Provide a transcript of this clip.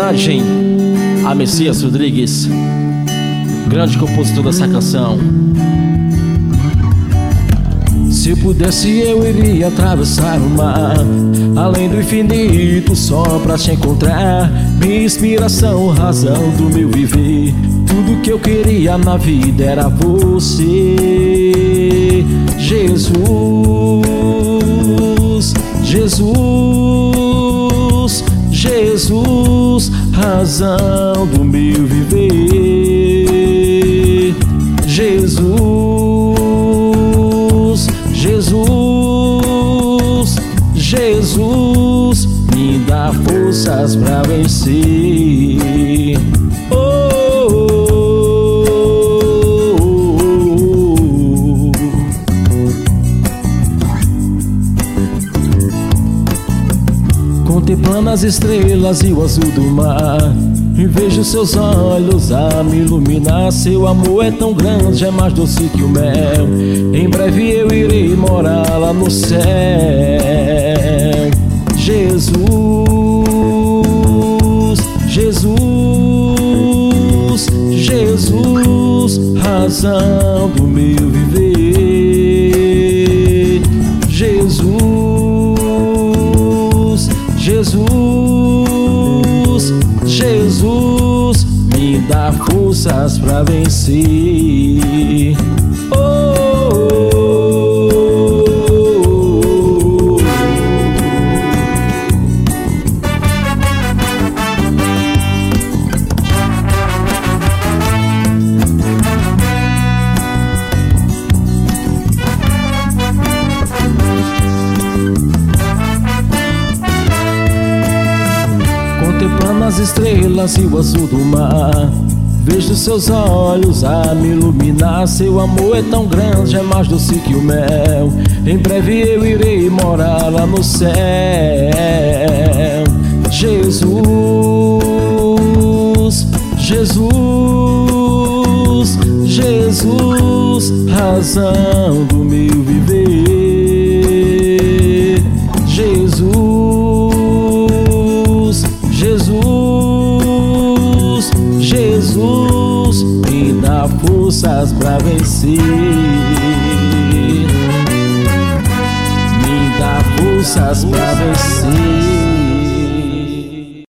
homenagem a Messias Rodrigues, grande compositor dessa canção. Se eu pudesse eu iria atravessar o mar, além do infinito só pra te encontrar. Minha inspiração, razão do meu viver, tudo que eu queria na vida era você. Jesus, Jesus, Jesus, razão do meu viver. Jesus, Jesus, Jesus, me dá forças pra vencer. Oh, oh, oh, oh. Contemplando as estrelas e o azul do mar, e vejo seus olhos a me iluminar. Seu amor é tão grande, é mais doce que o mel. Em breve eu irei morar lá no céu. Jesus, Jesus, Jesus, razão do meu viver. Jesus, Jesus, Jesus, me dá forças pra vencer. Oh, oh, oh, oh. Contemplando as estrelas e o azul do mar, vejo seus olhos a me iluminar. Seu amor é tão grande, é mais doce que o mel. Em breve eu irei morar lá no céu. Jesus, Jesus, Jesus, razão do meu viver. Jesus, Jesus, Jesus, me dá forças pra vencer. Me dá forças pra vencer.